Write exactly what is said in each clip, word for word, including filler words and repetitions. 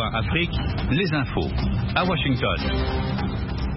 A Afrique, les infos. À Washington.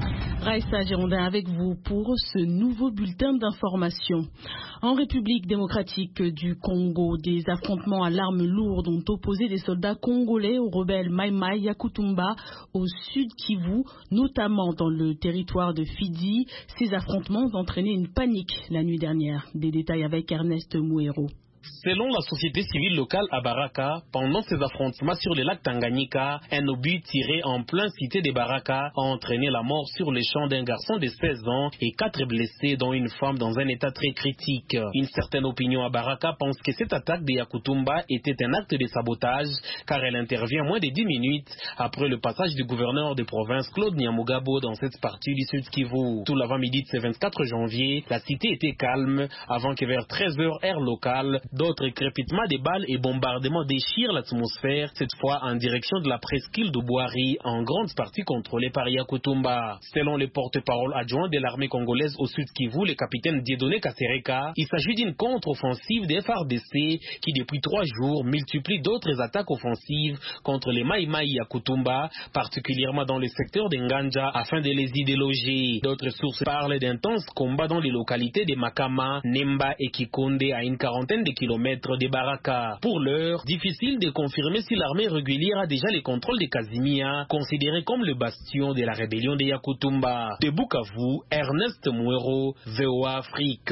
Raissa Girondin avec vous pour ce nouveau bulletin d'information. En République démocratique du Congo, des affrontements à l'arme lourde ont opposé des soldats congolais aux rebelles Mai Mai Yakutumba au sud Kivu, notamment dans le territoire de Fidi. Ces affrontements ont entraîné une panique la nuit dernière. Des détails avec Ernest Mouero. Selon la société civile locale à Baraka, pendant ces affrontements sur le lac Tanganyika, un obus tiré en plein cité de Baraka a entraîné la mort sur les champs d'un garçon de seize ans et quatre blessés, dont une femme dans un état très critique. Une certaine opinion à Baraka pense que cette attaque de Yakutumba était un acte de sabotage, car elle intervient moins de dix minutes après le passage du gouverneur de province Claude Nyamugabo dans cette partie du Sud Kivu. Tout l'avant-midi de ce vingt-quatre janvier, la cité était calme avant que vers treize heures heure locale, d'autres crépitements de balles et bombardements déchirent l'atmosphère, cette fois en direction de la presqu'île de Bouari, en grande partie contrôlée par Yakutumba. Selon le porte-parole adjoint de l'armée congolaise au Sud Kivu, le capitaine Dieudonné Kasereka, il s'agit d'une contre-offensive des F A R D C qui depuis trois jours multiplie d'autres attaques offensives contre les Mai Mai Yakutumba, particulièrement dans le secteur de Nganja, afin de les y déloger. D'autres sources parlent d'intenses combats dans les localités de Makama, Nemba et Kikonde à une quarantaine de kilomètres de Baraka. Pour l'heure, difficile de confirmer si l'armée régulière a déjà les contrôles de Kazimia, considéré comme le bastion de la rébellion de Yakutumba. De Bukavu, Ernest Mouero, V O A Afrique.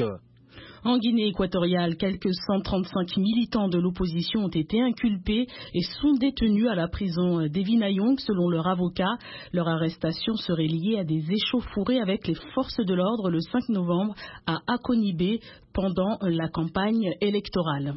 En Guinée équatoriale, quelques cent trente-cinq militants de l'opposition ont été inculpés et sont détenus à la prison d'Evinayong selon leur avocat. Leur arrestation serait liée à des échauffourées avec les forces de l'ordre le cinq novembre à Akonibé pendant la campagne électorale.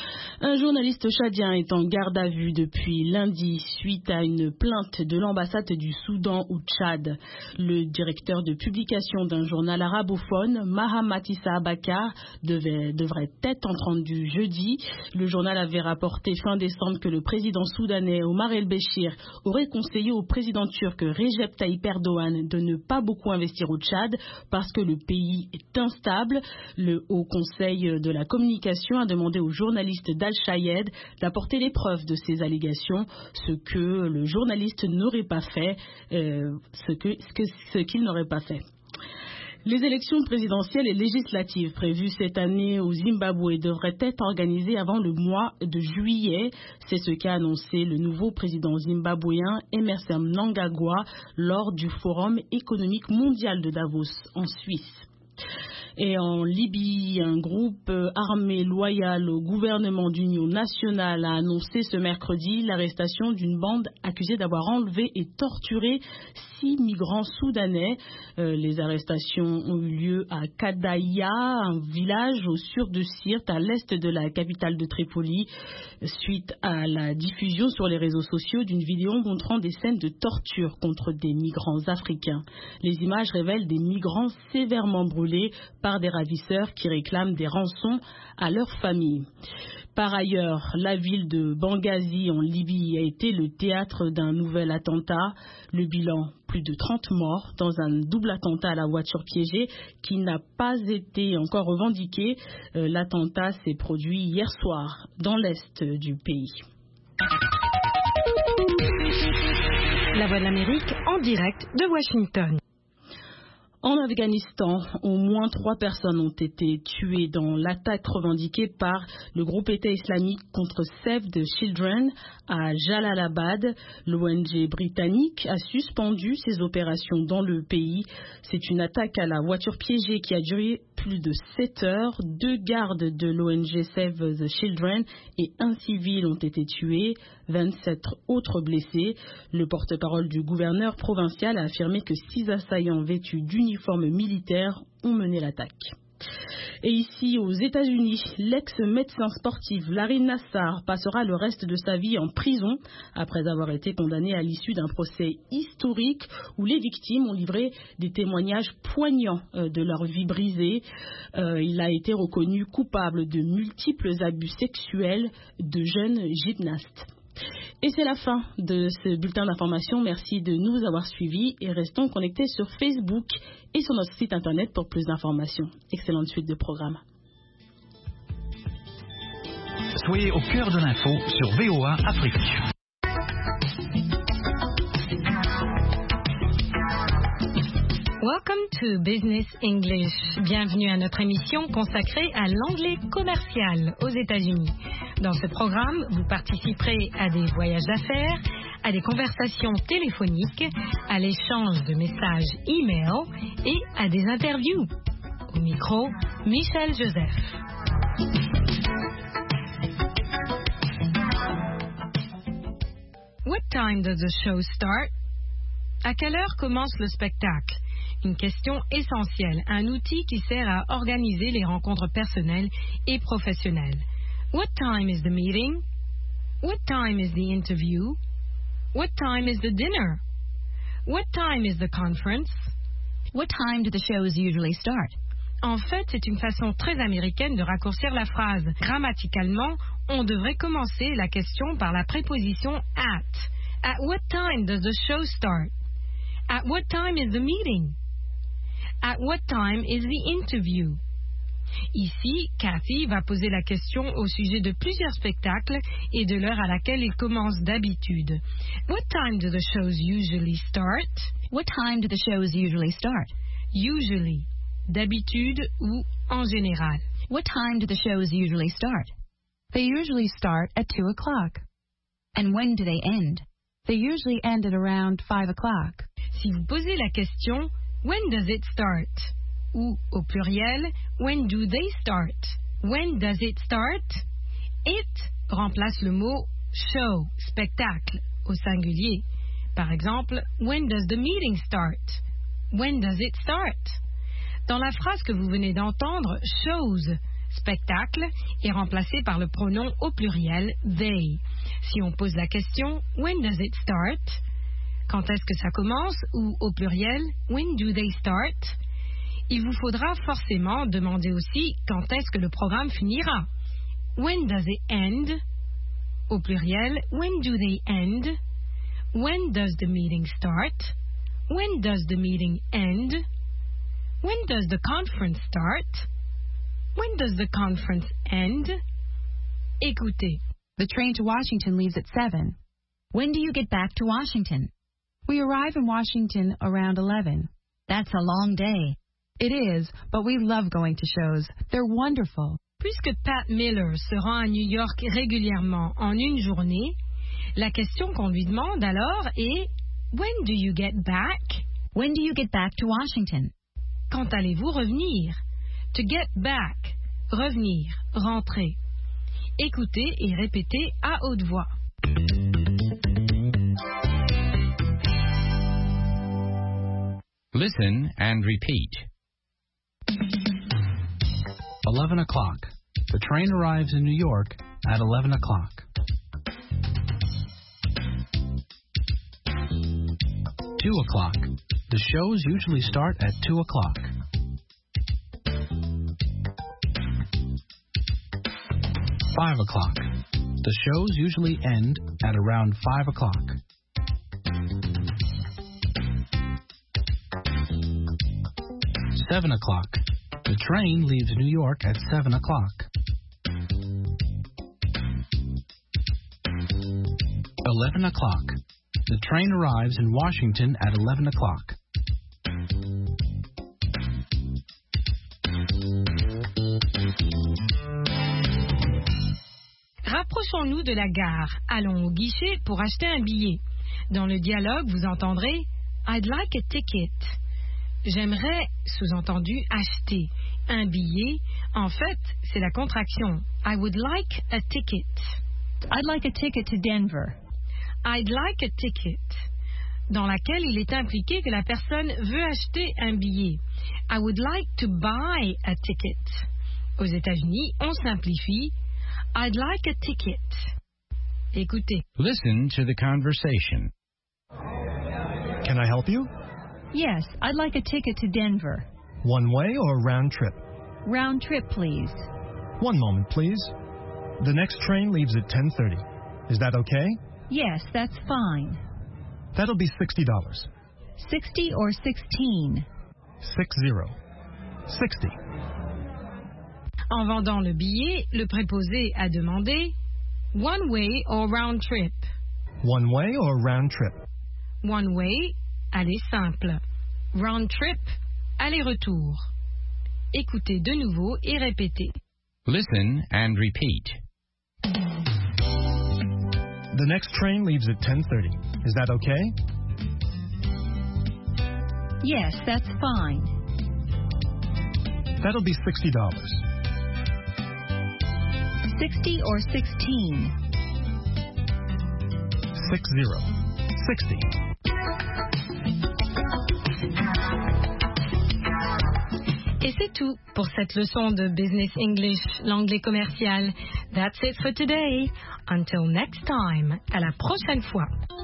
Un journaliste tchadien est en garde à vue depuis lundi suite à une plainte de l'ambassade du Soudan au Tchad. Le directeur de publication d'un journal arabophone, Mahamat Issa Abakar, devait, devrait être entendu jeudi. Le journal avait rapporté fin décembre que le président soudanais Omar el-Béchir aurait conseillé au président turc Recep Tayyip Erdogan de ne pas beaucoup investir au Tchad parce que le pays est instable. Le Haut Conseil de la communication a demandé aux journalistes d'Al-Shayed d'apporter les preuves de ces allégations, ce que le journaliste n'aurait pas fait, euh, ce que, ce que, ce qu'il n'aurait pas fait. Les élections présidentielles et législatives prévues cette année au Zimbabwe devraient être organisées avant le mois de juillet. C'est ce qu'a annoncé le nouveau président zimbabwéen Emmerson Mnangagwa lors du Forum économique mondial de Davos en Suisse. Et en Libye, un groupe armé loyal au gouvernement d'union nationale a annoncé ce mercredi l'arrestation d'une bande accusée d'avoir enlevé et torturé six migrants soudanais. Euh, les arrestations ont eu lieu à Kadaïa, un village au sud de Sirte, à l'est de la capitale de Tripoli, suite à la diffusion sur les réseaux sociaux d'une vidéo montrant des scènes de torture contre des migrants africains. Les images révèlent des migrants sévèrement brûlés par des ravisseurs qui réclament des rançons à leurs familles. Par ailleurs, la ville de Benghazi en Libye a été le théâtre d'un nouvel attentat. Le bilan, plus de trente morts dans un double attentat à la voiture piégée qui n'a pas été encore revendiqué. Euh, l'attentat s'est produit hier soir dans l'est du pays. La Voix de l'Amérique en direct de Washington. En Afghanistan, au moins trois personnes ont été tuées dans l'attaque revendiquée par le groupe État islamique contre Save the Children à Jalalabad. L'O N G britannique a suspendu ses opérations dans le pays. C'est une attaque à la voiture piégée qui a duré plus de sept heures. Deux gardes de l'O N G Save the Children et un civil ont été tués, vingt-sept autres blessés. Le porte-parole du gouverneur provincial a affirmé que six assaillants vêtus d'uniformes militaires ont mené l'attaque. Et ici, aux États-Unis, l'ex-médecin sportif Larry Nassar passera le reste de sa vie en prison après avoir été condamné à l'issue d'un procès historique où les victimes ont livré des témoignages poignants de leur vie brisée. Euh, il a été reconnu coupable de multiples abus sexuels de jeunes gymnastes. Et c'est la fin de ce bulletin d'information. Merci de nous avoir suivis et restons connectés sur Facebook et sur notre site internet pour plus d'informations. Excellente suite de programmes. Soyez au cœur de l'info sur V O A Afrique. Welcome to Business English. Bienvenue à notre émission consacrée à l'anglais commercial aux États-Unis. Dans ce programme, vous participerez à des voyages d'affaires, à des conversations téléphoniques, à l'échange de messages e-mail et à des interviews. Au micro, Michel Joseph. What time does the show start? À quelle heure commence le spectacle? Une question essentielle, un outil qui sert à organiser les rencontres personnelles et professionnelles. What time is the meeting? What time is the interview? What time is the dinner? What time is the conference? What time do the shows usually start? En fait, c'est une façon très américaine de raccourcir la phrase. Grammaticalement, on devrait commencer la question par la préposition at. At what time does the show start? At what time is the meeting? At what time is the interview? Ici, Cathy va poser la question au sujet de plusieurs spectacles et de l'heure à laquelle ils commencent d'habitude. What time do the shows usually start? What time do the shows usually start? Usually, d'habitude ou en général. What time do the shows usually start? They usually start at two o'clock. And when do they end? They usually end at around five o'clock. Si vous posez la question, when does it start? Ou, au pluriel, when do they start? When does it start? It remplace le mot show, spectacle, au singulier. Par exemple, when does the meeting start? When does it start? Dans la phrase que vous venez d'entendre, shows, spectacle, est remplacé par le pronom au pluriel they. Si on pose la question, when does it start? Quand est-ce que ça commence? Ou au pluriel, when do they start? Il vous faudra forcément demander aussi quand est-ce que le programme finira. When does it end? Au pluriel, when do they end? When does the meeting start? When does the meeting end? When does the conference start? When does the conference end? Écoutez. The train to Washington leaves at seven. When do you get back to Washington? We arrive in Washington around eleven. That's a long day. It is, but we love going to shows. They're wonderful. Puisque Pat Miller se rend à New York régulièrement en une journée, la question qu'on lui demande alors est When do you get back? When do you get back to Washington? Quand allez-vous revenir? To get back, revenir, rentrer. Écoutez et répétez à haute voix. Listen and repeat. eleven o'clock. The train arrives in New York at eleven o'clock. two o'clock. The shows usually start at two o'clock. five o'clock. The shows usually end at around five o'clock. seven o'clock. The train leaves New York at seven o'clock. eleven o'clock. The train arrives in Washington at eleven o'clock. Rapprochons-nous de la gare. Allons au guichet pour acheter un billet. Dans le dialogue, vous entendrez I'd like a ticket. J'aimerais, sous-entendu, acheter un billet. En fait, c'est la contraction. I would like a ticket. I'd like a ticket to Denver. I'd like a ticket. Dans laquelle il est impliqué que la personne veut acheter un billet. I would like to buy a ticket. Aux États-Unis, on simplifie. I'd like a ticket. Écoutez. Listen to the conversation. Can I help you? Yes, I'd like a ticket to Denver. One way or round trip? Round trip, please. One moment, please. The next train leaves at ten thirty. Is that okay? Yes, that's fine. That'll be sixty dollars. Sixty or sixteen? Six zero. Sixty. En vendant le billet, le préposé a demandé one way or round trip. One way or round trip? One way, aller simple. Round trip, aller-retour. Écoutez de nouveau et répétez. Listen and repeat. The next train leaves at ten thirty. Is that okay? Yes, that's fine. That'll be sixty dollars. Sixty or sixteen? Six zero. Sixty. Et c'est tout pour cette leçon de Business English, l'anglais commercial. That's it for today. Until next time. À la prochaine fois.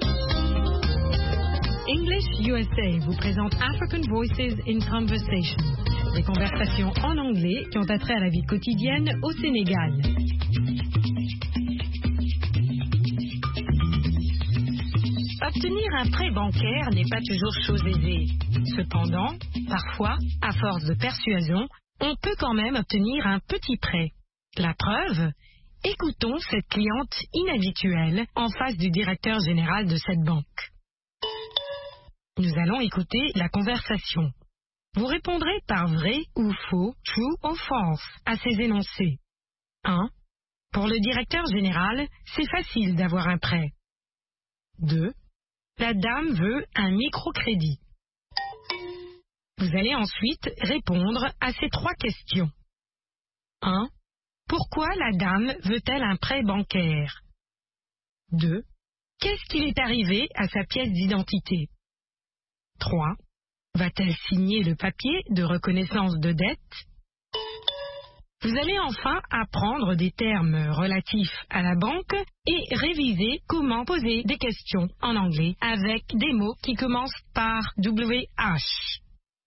English U S A vous présente African Voices in Conversation. Des conversations en anglais qui ont attrait à la vie quotidienne au Sénégal. Obtenir un prêt bancaire n'est pas toujours chose aisée. Cependant, parfois, à force de persuasion, on peut quand même obtenir un petit prêt. La preuve ? Écoutons cette cliente inhabituelle en face du directeur général de cette banque. Nous allons écouter la conversation. Vous répondrez par vrai ou faux, true or false, à ces énoncés. un. Pour le directeur général, c'est facile d'avoir un prêt. deux. La dame veut un microcrédit. Vous allez ensuite répondre à ces trois questions. un. Pourquoi la dame veut-elle un prêt bancaire? deux. Qu'est-ce qu'il est arrivé à sa pièce d'identité? trois. Va-t-elle signer le papier de reconnaissance de dette? Vous allez enfin apprendre des termes relatifs à la banque et réviser comment poser des questions en anglais avec des mots qui commencent par W H.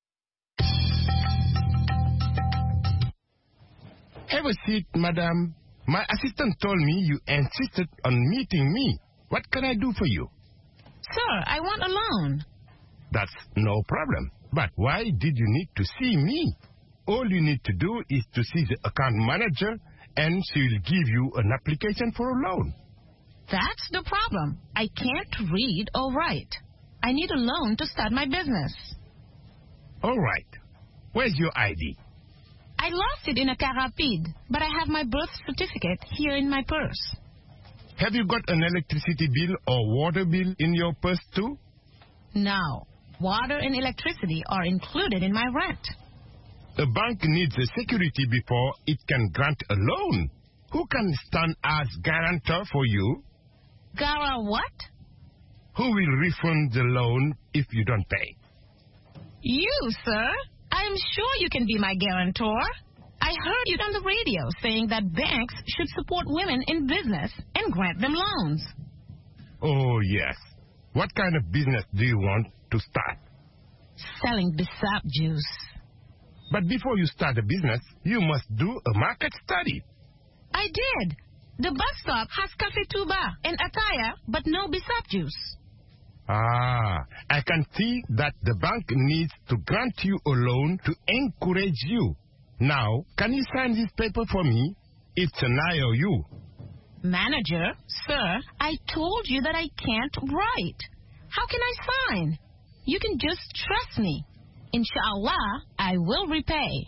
Have a seat, madam. My assistant told me you insisted on meeting me. What can I do for you? Sir, I want a loan. That's no problem. But why did you need to see me? All you need to do is to see the account manager and she will give you an application for a loan. That's the problem. I can't read or write. I need a loan to start my business. All right. Where's your I D? I lost it in a car rapide, but I have my birth certificate here in my purse. Have you got an electricity bill or water bill in your purse too? No. Water and electricity are included in my rent. A bank needs a security before it can grant a loan. Who can stand as guarantor for you? Gara what? Who will refund the loan if you don't pay? You, sir. I am sure you can be my guarantor. I heard you on the radio saying that banks should support women in business and grant them loans. Oh, yes. What kind of business do you want to start? Selling Bissap juice. But before you start a business, you must do a market study. I did. The bus stop has Cafe Tuba and Ataya, but no Bissap juice. Ah, I can see that the bank needs to grant you a loan to encourage you. Now, can you sign this paper for me? It's an I O U. Manager, sir, I told you that I can't write. How can I sign? You can just trust me. Inch'Allah, I will repay.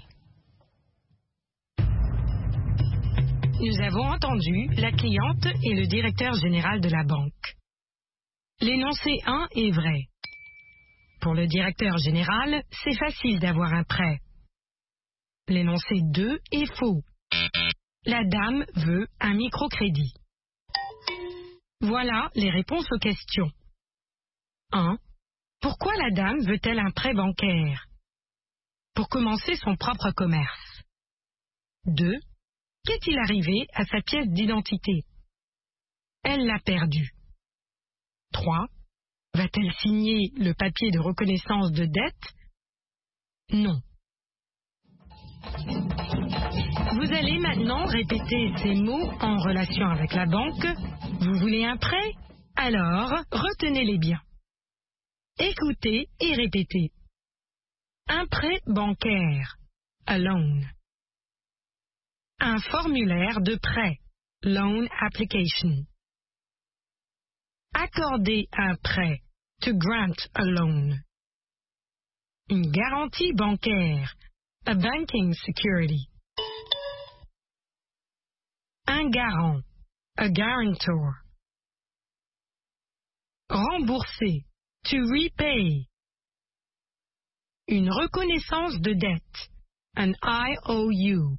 Nous avons entendu la cliente et le directeur général de la banque. L'énoncé un est vrai. Pour le directeur général, c'est facile d'avoir un prêt. L'énoncé deux est faux. La dame veut un microcrédit. Voilà les réponses aux questions. un. Pourquoi la dame veut-elle un prêt bancaire? Pour commencer son propre commerce. deux. Qu'est-il arrivé à sa pièce d'identité? Elle l'a perdue. trois. Va-t-elle signer le papier de reconnaissance de dette? Non. Vous allez maintenant répéter ces mots en relation avec la banque. Vous voulez un prêt? Alors, retenez-les bien. Écoutez et répétez. Un prêt bancaire. A loan. Un formulaire de prêt. Loan application. Accorder un prêt. To grant a loan. Une garantie bancaire. A banking security. Un garant. A guarantor. Rembourser. To repay. Une reconnaissance de dette. An I O U.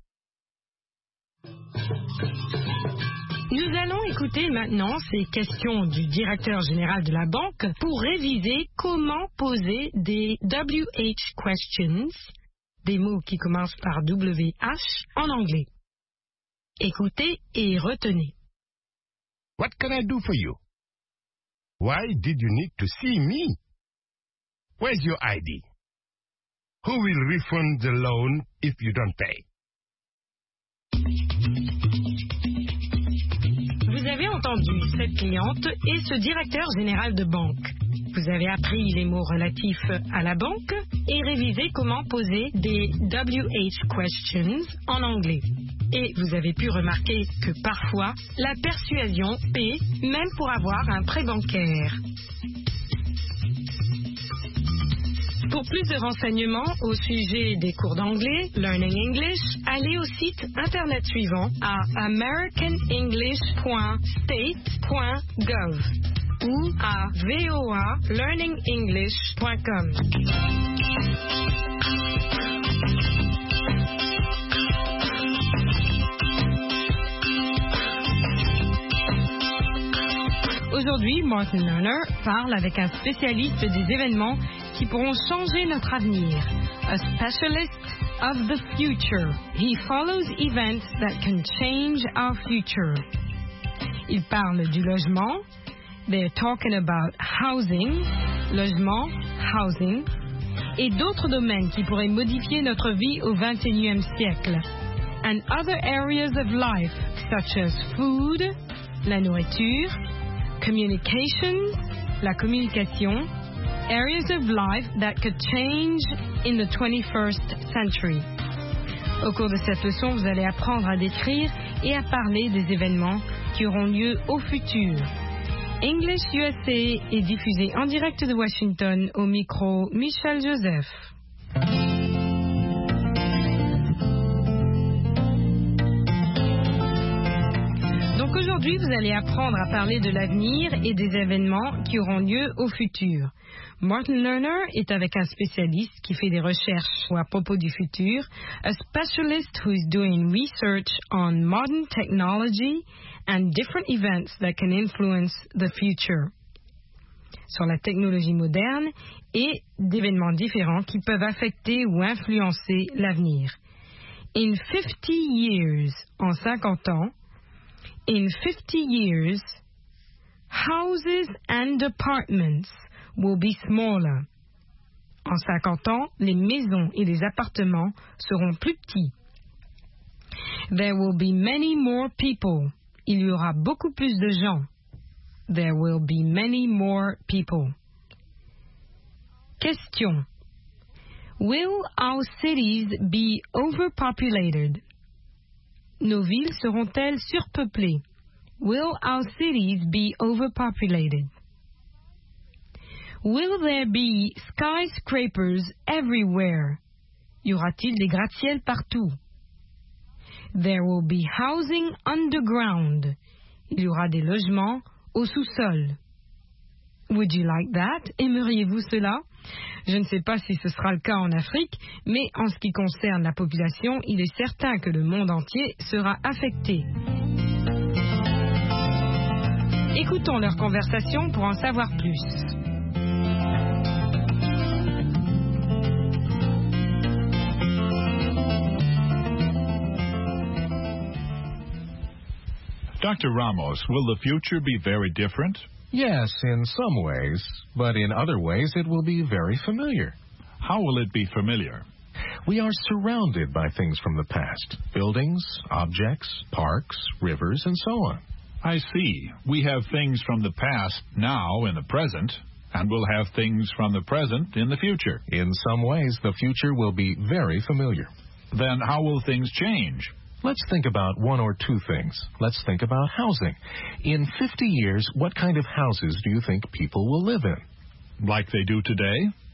Nous allons écouter maintenant ces questions du directeur général de la banque pour réviser comment poser des W H questions, des mots qui commencent par W H en anglais. Écoutez et retenez. What can I do for you? Why did you need to see me? Where's your I D? Who will refund the loan if you don't pay? Vous avez entendu cette cliente et ce directeur général de banque. Vous avez appris les mots relatifs à la banque et révisé comment poser des W H questions en anglais. Et vous avez pu remarquer que parfois, la persuasion paie même pour avoir un prêt bancaire. Pour plus de renseignements au sujet des cours d'anglais, Learning English, allez au site internet suivant à american english point state point gov ou à v o a learning english point com. Aujourd'hui, Martin Lerner parle avec un spécialiste des événements qui pourront changer notre avenir. A specialist of the future. He follows events that can change our future. Il parle du logement. They're talking about housing. Logement, housing. Et d'autres domaines qui pourraient modifier notre vie au vingt et unième siècle. And other areas of life, such as food, la nourriture, communication, la communication, areas of life that could change in the twenty-first century. Au cours de cette leçon, vous allez apprendre à décrire et à parler des événements qui auront lieu au futur. English U S A est diffusé en direct de Washington au micro Michel Joseph. Donc aujourd'hui, vous allez apprendre à parler de l'avenir et des événements qui auront lieu au futur. Martin Lerner est avec un spécialiste qui fait des recherches à propos du futur, a specialist who is doing research on modern technology and different events that can influence the future. Sur la technologie moderne et d'événements différents qui peuvent affecter ou influencer l'avenir. In fifty years, en cinquante ans, in fifty years, houses and apartments will be smaller. En cinquante ans, les maisons et les appartements seront plus petits. There will be many more people. Il y aura beaucoup plus de gens. There will be many more people. Question. Will our cities be overpopulated? Nos villes seront-elles surpeuplées? Will our cities be overpopulated? Will there be skyscrapers everywhere? Y aura-t-il des gratte-ciels partout? There will be housing underground. Il y aura des logements au sous-sol. Would you like that? Aimeriez-vous cela? Je ne sais pas si ce sera le cas en Afrique, mais en ce qui concerne la population, il est certain que le monde entier sera affecté. Écoutons leur conversation pour en savoir plus. Doctor Ramos, will the future be very different? Yes, in some ways, but in other ways it will be very familiar. How will it be familiar? We are surrounded by things from the past, buildings, objects, parks, rivers, and so on. I see. We have things from the past now in the present, and we'll have things from the present in the future. In some ways, the future will be very familiar. Then how will things change? Let's think about one or two things. Let's think about housing. In fifty years, what kind of houses do you think people will live in? Like they do today?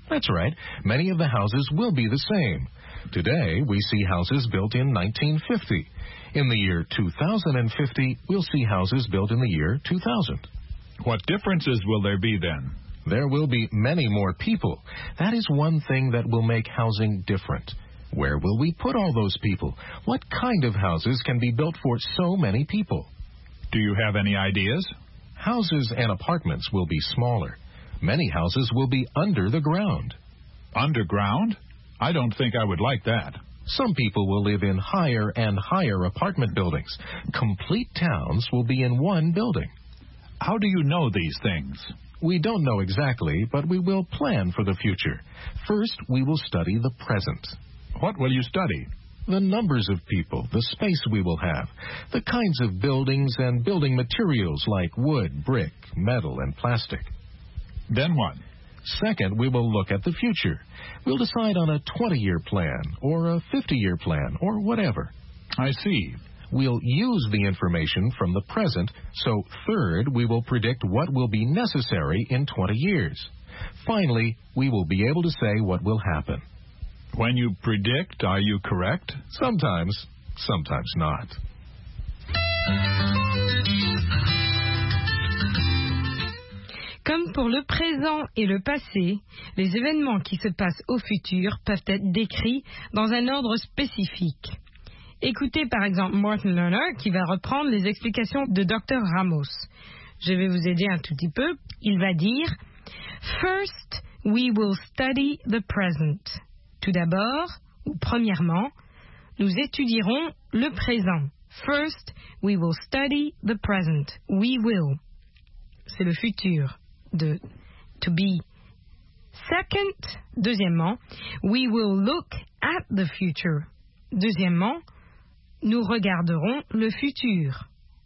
That's right. Many of the houses will be the same. Today, we see houses built in nineteen fifty. In the year two thousand fifty, we'll see houses built in the year two thousand. What differences will there be then? There will be many more people. That is one thing that will make housing different. Where will we put all those people? What kind of houses can be built for so many people? Do you have any ideas? Houses and apartments will be smaller. Many houses will be under the ground. Underground? I don't think I would like that. Some people will live in higher and higher apartment buildings. Complete towns will be in one building. How do you know these things? We don't know exactly, but we will plan for the future. First, we will study the present. What will you study? The numbers of people, the space we will have, the kinds of buildings and building materials like wood, brick, metal, and plastic. Then what? Second, we will look at the future. We'll decide on a twenty-year plan, or a fifty-year plan, or whatever. I see. We'll use the information from the present, so third, we will predict what will be necessary in twenty years. Finally, we will be able to say what will happen. When you predict, are you correct? Sometimes, sometimes not. Comme pour le présent et le passé, les événements qui se passent au futur peuvent être décrits dans un ordre spécifique. Écoutez par exemple Martin Lerner qui va reprendre les explications de docteur Ramos. Je vais vous aider un tout petit peu. Il va dire « First, we will study the present ». Tout d'abord, ou premièrement, nous étudierons le présent. First, we will study the present. We will. C'est le futur de to be. Second, deuxièmement, we will look at the future. Deuxièmement, nous regarderons le futur.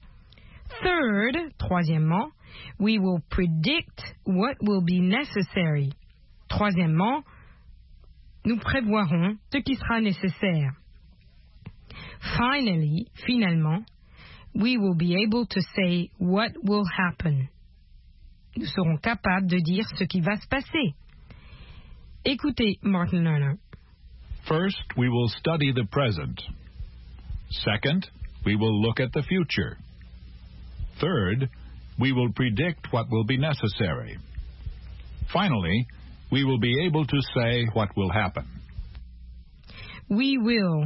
Third, troisièmement, we will predict what will be necessary. Troisièmement, nous prévoirons ce qui sera nécessaire. Finally, finalement, we will be able to say what will happen. Nous serons capables de dire ce qui va se passer. Écoutez Martin Lerner. First, we will study the present. Second, we will look at the future. Third, we will predict what will be necessary. Finally, we will be able to say what will happen. We will.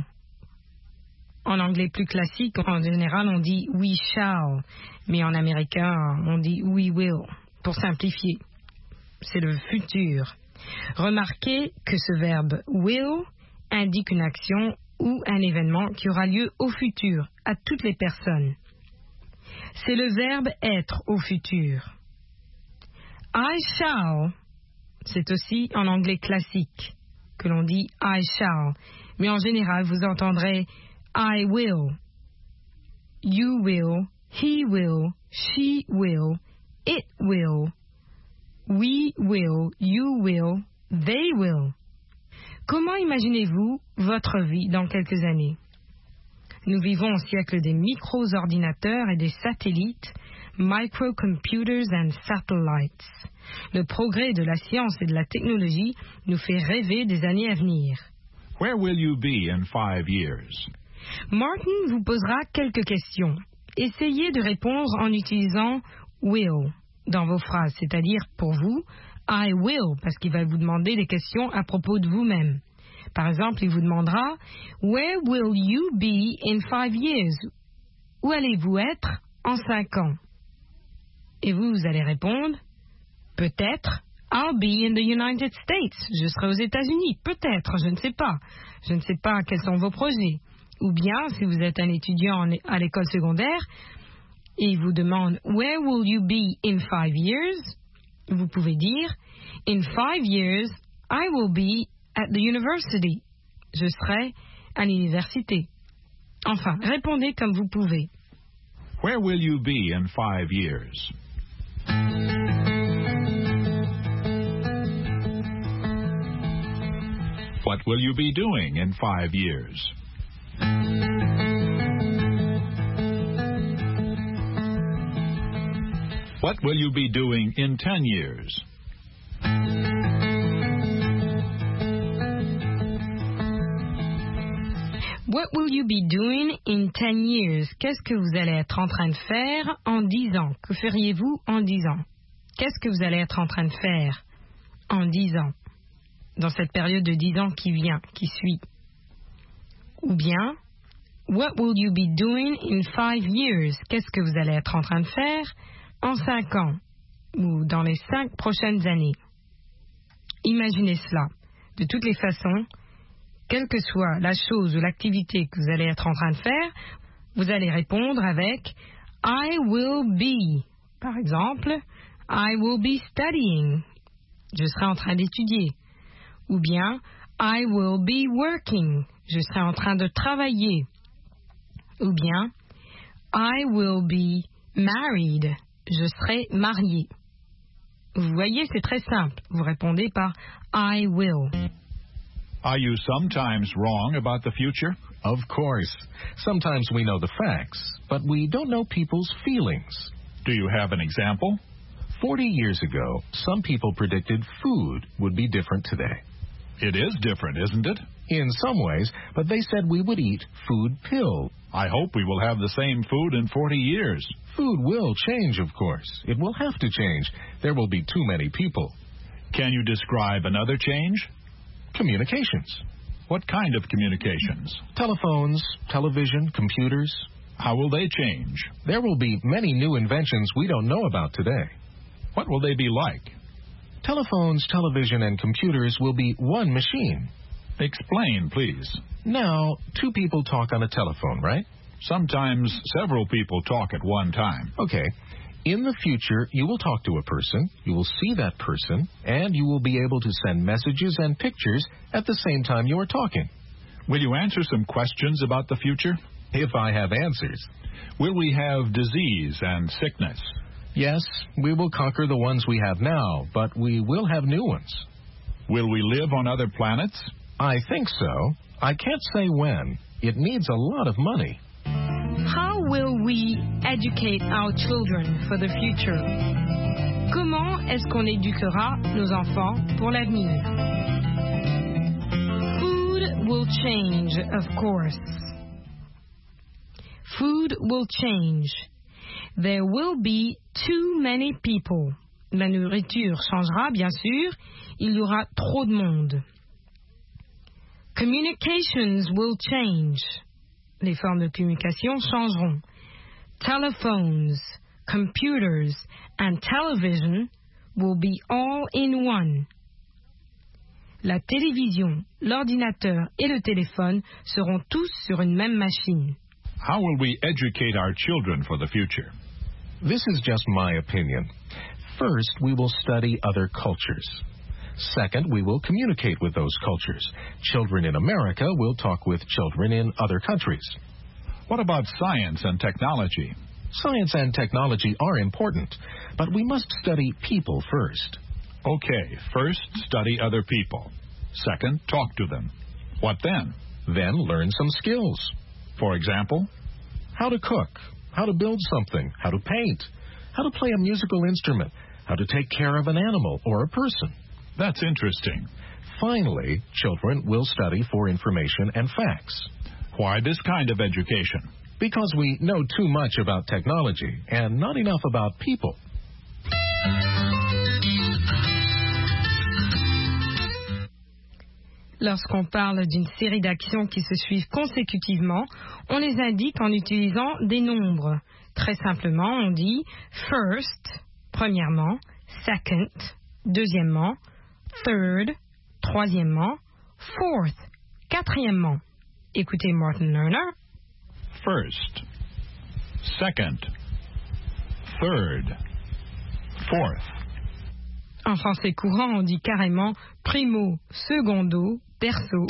En anglais plus classique, en général, on dit we shall. Mais en américain, on dit we will. Pour simplifier, c'est le futur. Remarquez que ce verbe will indique une action ou un événement qui aura lieu au futur, à toutes les personnes. C'est le verbe être au futur. I shall, c'est aussi en anglais classique que l'on dit I shall, mais en général vous entendrez I will, you will, he will, she will, it will, we will, you will, they will. Comment imaginez-vous votre vie dans quelques années? Nous vivons au siècle des micro-ordinateurs et des satellites, microcomputers and satellites. Le progrès de la science et de la technologie nous fait rêver des années à venir. Where will you be in five years? Martin vous posera quelques questions. Essayez de répondre en utilisant will dans vos phrases, c'est-à-dire pour vous, I will, parce qu'il va vous demander des questions à propos de vous-même. Par exemple, il vous demandera Where will you be in five years? Où allez-vous être en cinq ans? Et vous, vous allez répondre Peut-être I'll be in the United States. Je serai aux États-Unis. Peut-être, je ne sais pas. Je ne sais pas quels sont vos projets. Ou bien, si vous êtes un étudiant à l'école secondaire et il vous demande Where will you be in five years? Vous pouvez dire In five years, I will be at the university. Je serai à l'université. Enfin, répondez comme vous pouvez. Where will you be in five years? What will you be doing in five years? What will you be doing in ten years? What will you be doing in ten years? Qu'est-ce que vous allez être en train de faire en dix ans? Que feriez-vous en dix ans? Qu'est-ce que vous allez être en train de faire en dix ans? Dans cette période de dix ans qui vient, qui suit. Ou bien, what will you be doing in five years? Qu'est-ce que vous allez être en train de faire en cinq ans? Ou dans les cinq prochaines années? Imaginez cela. De toutes les façons, quelle que soit la chose ou l'activité que vous allez être en train de faire, vous allez répondre avec I will be. Par exemple, I will be studying. Je serai en train d'étudier. Ou bien, I will be working. Je serai en train de travailler. Ou bien, I will be married. Je serai marié. Vous voyez, c'est très simple. Vous répondez par I will. Are you sometimes wrong about the future? Of course. Sometimes we know the facts, but we don't know people's feelings. Do you have an example? Forty years ago, some people predicted food would be different today. It is different, isn't it? In some ways, but they said we would eat food pill. I hope we will have the same food in forty years. Food will change, of course. It will have to change. There will be too many people. Can you describe another change? Communications. What kind of communications? Telephones, television, computers. How will they change? There will be many new inventions we don't know about today. What will they be like? Telephones, television, and computers will be one machine. Explain, please. Now, two people talk on a telephone, right? Sometimes several people talk at one time. Okay. In the future, you will talk to a person, you will see that person, and you will be able to send messages and pictures at the same time you are talking. Will you answer some questions about the future? If I have answers. Will we have disease and sickness? Yes, we will conquer the ones we have now, but we will have new ones. Will we live on other planets? I think so. I can't say when. It needs a lot of money. How will we educate our children for the future? Comment est-ce qu'on éduquera nos enfants pour l'avenir? Food will change, of course. Food will change. There will be too many people. La nourriture changera, bien sûr. Il y aura trop de monde. Communications will change. Les formes de communication changeront. Telephones, computers, and television will be all in one. La télévision, l'ordinateur et le téléphone seront tous sur une même machine. How will we educate our children for the future? This is just my opinion. First, we will study other cultures. Second, we will communicate with those cultures. Children in America will talk with children in other countries. What about science and technology? Science and technology are important, but we must study people first. Okay, first study other people. Second, talk to them. What then? Then learn some skills. For example? How to cook, how to build something, how to paint, how to play a musical instrument, how to take care of an animal or a person. That's interesting. Finally, children will study for information and facts. Why this kind of education? Because we know too much about technology and not enough about people. Lorsqu'on parle d'une série d'actions qui se suivent consécutivement, on les indique en utilisant des nombres. Très simplement, on dit first, premièrement, second, deuxièmement, third, troisièmement, fourth, quatrièmement. Écoutez Martin Lerner. First, second, third, fourth. En français courant, on dit carrément primo, secondo, terzo.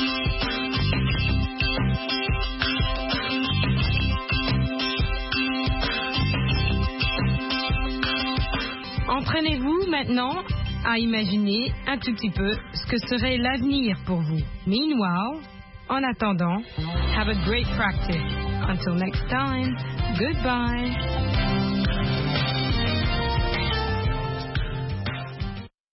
Entraînez-vous maintenant à imaginer un tout petit peu ce que serait l'avenir pour vous. Meanwhile, en attendant, have a great practice. Until next time, goodbye.